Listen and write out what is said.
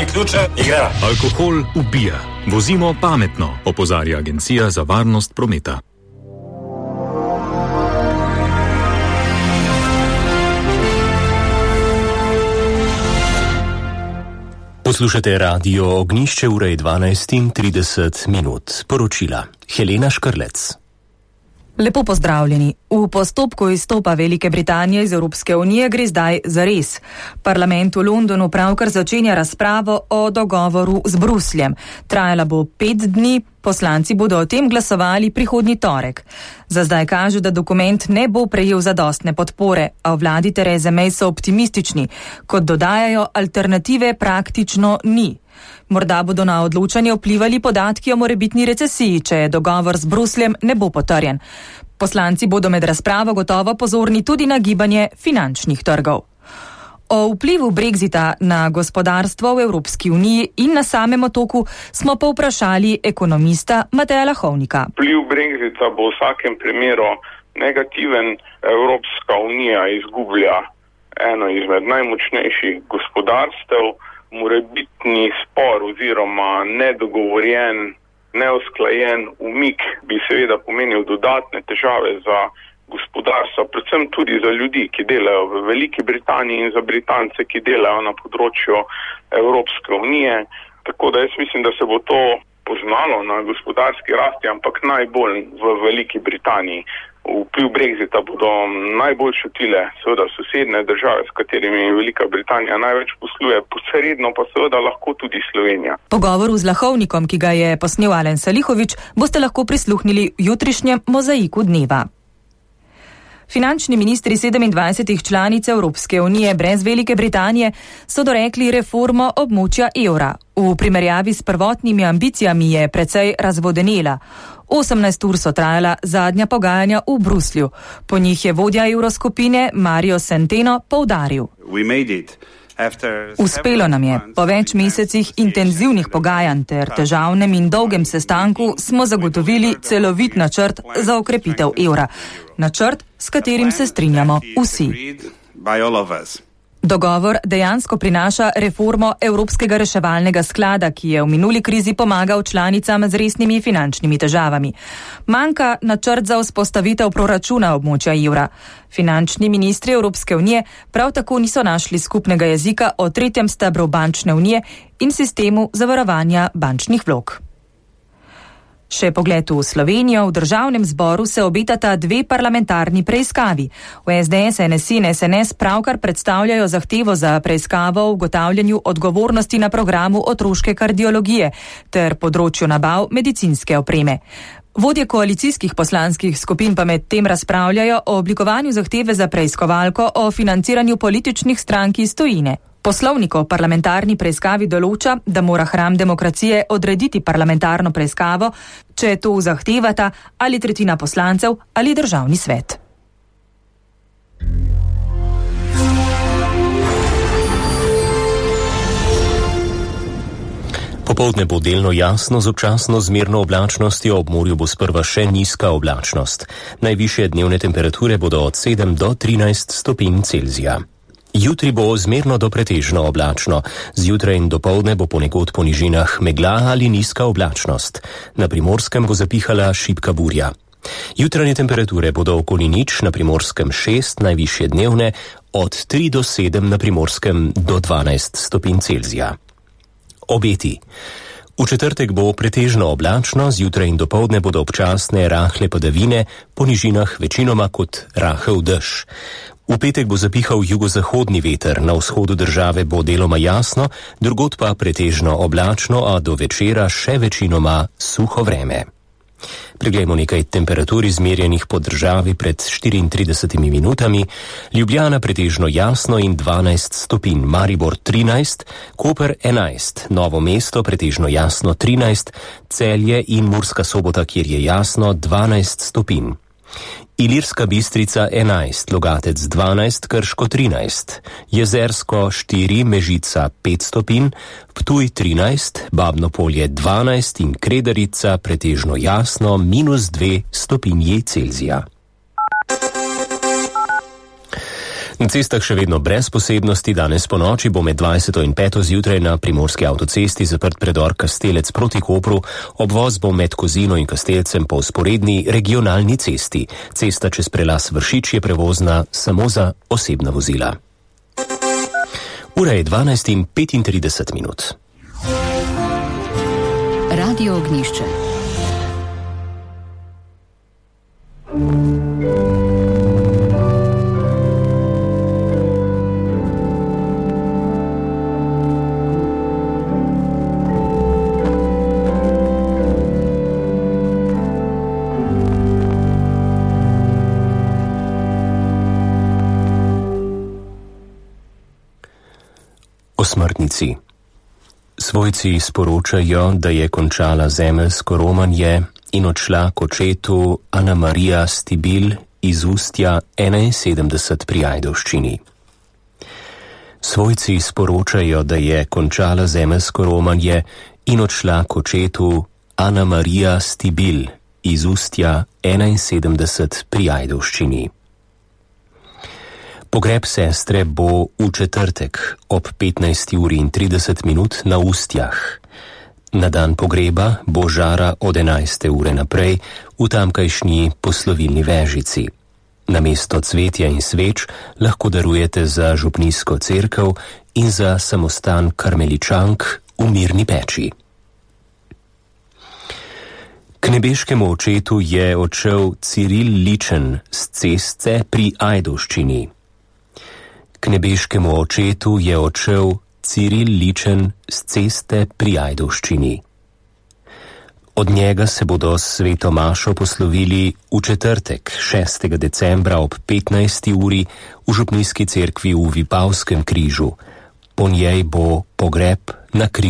Daj ključe in gremo. Alkohol ubija. Vozimo pametno, opozarja Agencija za varnost prometa. Poslušate radio Ognjišče, ura je 12:30. Poročila Helena Škrlec. Lepo pozdravljeni. V postopku izstopa Velike Britanije iz Evropske unije gre zdaj zares. Parlament v Londonu pravkar začenja razpravo o dogovoru z Brusljem. Trajala bo 5 dni, poslanci bodo o tem glasovali prihodnji torek. Za zdaj kaže, da dokument ne bo prejel zadostne podpore, a v vladi Therese May so optimistični. Kot dodajajo, alternative praktično ni. Morda bodo na odločanje vplivali podatki o morebitni recesiji, če dogovor z Brusljem ne bo potrjen. Poslanci bodo med razpravo gotovo pozorni tudi na gibanje finančnih trgov. O vplivu Brexita na gospodarstvo v Evropski uniji in na samem otoku smo povprašali ekonomista Mateja Lahovnika. Vpliv Brexita bo v vsakem primeru negativen. Evropska unija izgublja eno izmed najmočnejših gospodarstev. Morebitni spor oziroma nedogovorjen, neusklajen umik bi seveda pomenil dodatne težave za gospodarstvo, predvsem tudi za ljudi, ki delajo v Veliki Britaniji in za Britance, ki delajo na področju Evropske unije. Tako da jaz mislim, da se bo to poznalo na gospodarski rasti, ampak najbolj v Veliki Britaniji. Vpliv Brexita bodo najbolj čutile seveda sosednje države, s katerimi Velika Britanija največ posluje, posredno pa seveda lahko tudi Slovenija. Pogovoru z Lahovnikom, ki ga je posnel Alen Salihovič, boste lahko prisluhnili v jutrišnjem Mozaiku dneva. Finančni ministri 27 članic Evropske unije brez Velike Britanije so dorekli reformo območja evra. V primerjavi s prvotnimi ambicijami je precej razvodenela. 18 ur so trajala zadnja pogajanja v Bruslju. Po njih je vodja evroskupine Mario Centeno poudaril. Uspelo nam je. Po več mesecih intenzivnih pogajanj ter težavnem in dolgem sestanku smo zagotovili celovit načrt za okrepitev evra. Načrt, s katerim se strinjamo vsi. Dogovor dejansko prinaša reformo Evropskega reševalnega sklada, ki je v minuli krizi pomagal članicam z resnimi finančnimi težavami. Manjka načrt za vzpostavitev proračuna območja evra. Finančni ministri Evropske unije prav tako niso našli skupnega jezika o tretjem stebru bančne unije in sistemu zavarovanja bančnih vlog. Še pogled v Slovenijo. V državnem zboru se obetata 2 parlamentarni preiskavi. V SDS, NSI in SNS pravkar predstavljajo zahtevo za preiskavo o ugotavljanju odgovornosti na programu otroške kardiologije ter področju nabav medicinske opreme. Vodje koalicijskih poslanskih skupin pa med tem razpravljajo o oblikovanju zahteve za preiskovalko o financiranju političnih strank iz tujine. Poslovnik o parlamentarni preiskavi določa, da mora hram demokracije odrediti parlamentarno preiskavo, če to zahtevata ali tretjina poslancev ali državni svet. Popoldne bo delno jasno z občasno zmerno oblačnostjo, ob morju bo sprva še nizka oblačnost. Najvišje dnevne temperature bodo od 7 do 13 stopinj Celzija. Jutri bo zmerno do pretežno oblačno. Zjutraj in dopoldne bo ponekod po nižinah megla ali nizka oblačnost. Na Primorskem bo zapihala šibka burja. Jutranje temperature bodo okoli nič, na Primorskem 6, najvišje dnevne, od 3 do 7 na Primorskem do 12 stopinj Celzija. Obeti. V četrtek bo pretežno oblačno, zjutraj in dopoldne bodo občasne rahle padavine, po nižinah večinoma kot rahel dež. V petek bo zapihal jugozahodni veter, na vzhodu države bo deloma jasno, drugod pa pretežno oblačno, a do večera še večinoma suho vreme. Preglejmo nekaj temperatur izmerjenih po državi pred 34 minutami. Ljubljana pretežno jasno in 12 stopinj, Maribor 13, Koper 11, Novo mesto pretežno jasno 13, Celje in Murska Sobota, kjer je jasno 12 stopinj. Ilirska Bistrica 11, Logatec 12, Krško 13, Jezersko 4, Mežica 5 stopinj, Ptuj 13, Babno Polje 12 in Kredarica pretežno jasno -2 stopinji Celzija. Na cestah še vedno brez posebnosti, danes po noči bo med 20. in 5. zjutraj na primorski avtocesti zaprt predor Kastelec proti Kopru, obvoz bo med Kozino in Kastelcem po vzporedni regionalni cesti. Cesta čez prelaz Vršič je prevozna samo za osebna vozila. Ura je 12:35. Radio Ognjišče. Smrtnici. Svojci sporočajo, da je končala zemeljsko romanje in odšla k očetu Ana Marija Stibil iz Ustja 71 pri Ajdovščini. Svojci sporočajo, da je končala zemeljsko romanje in odšla k očetu Ana Marija Stibil iz Ustja 71 pri Ajdovščini. Pogreb sestre bo v četrtek ob 15:30 na Ustjah. Na dan pogreba bo žara od 11. ure naprej v tamkajšnji poslovilni vežici. Namesto cvetja in sveč lahko darujete za župnijsko cerkev in za samostan karmeličank v Mirni peči. K nebeškemu očetu je odšel Ciril Ličen z ceste pri Ajdovščini. K nebeškemu očetu je odšel Ciril Ličen z ceste pri Ajdovščini. Od njega se bodo s sveto mašo poslovili v četrtek, 6. decembra ob 15. uri v župnijski cerkvi v Vipavskem križu. Po njej bo pogreb na križu.